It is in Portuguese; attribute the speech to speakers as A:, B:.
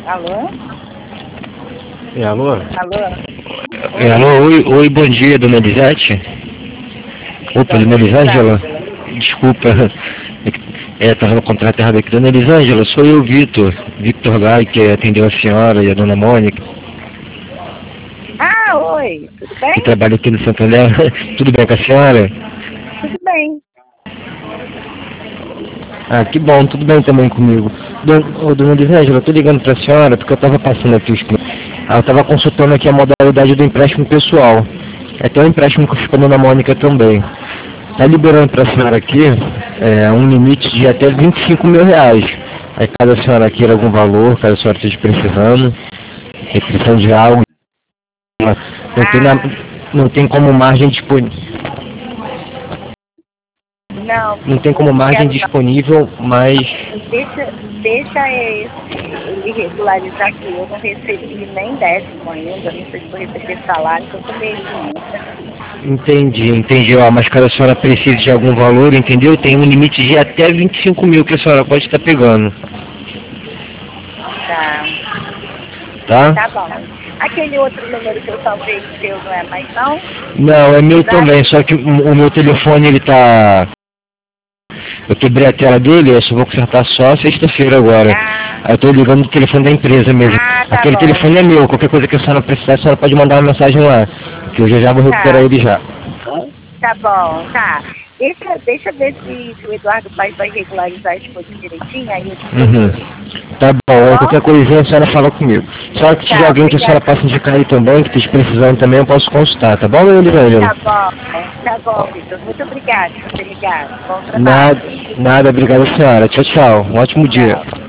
A: Alô?
B: Alô?
A: Alô?
B: Alô, oi, bom dia, dona Elisete. Opa, dona Elisângela. Desculpa, estava no contrato errado aqui. Dona Elisângela, sou eu, Victor Gai, que atendeu a senhora e a dona Mônica,
A: Ah, oi, tudo bem?
B: que trabalha aqui no Santander. Tudo bem com a senhora?
A: Tudo bem.
B: Ah, que bom, tudo bem também comigo. Dona Elisângela, eu tô ligando para a senhora porque eu estava passando aqui eu estava consultando aqui a modalidade do empréstimo pessoal. É até um empréstimo que eu fiz com a dona Mônica também. Está liberando para a senhora aqui um limite de até R$ 25.000. Aí caso a senhora queira algum valor, caso a senhora esteja precisando de algo, não tem como margem disponível. Não tem como margem disponível, mas...
A: Deixa ele regularizar aqui. Eu não recebi nem 10º ainda, não sei se vou receber salário, que eu tô meio
B: Entendi. Ó, mas caso a senhora precise de algum valor, entendeu? Tem um limite de até 25.000 que a senhora pode estar pegando. Tá?
A: Tá bom. Aquele outro número que eu salvei seu não é mais não?
B: Não, é meu também, só que o meu telefone ele tá... Eu quebrei a tela dele, eu só vou consertar só sexta-feira agora. Aí eu tô ligando no telefone da empresa mesmo.
A: Tá
B: Aquele
A: bom.
B: telefone é meu, qualquer coisa que a senhora precisar, a senhora pode mandar uma mensagem lá, que eu já vou recuperar ele já.
A: Tá bom, tá. Deixa ver se o Eduardo Paes vai regularizar as coisas direitinho, aí eu...
B: Tá bom, qualquer coisinha a senhora fala comigo. Só que se tiver alguém que a senhora possa indicar aí também, que esteja precisando também, eu posso consultar, tá bom, meu Elisângela?
A: Tá bom, Vitor. Muito obrigada por ter ligado. Bom trabalho.
B: Nada, obrigado, senhora. Tchau, um ótimo dia.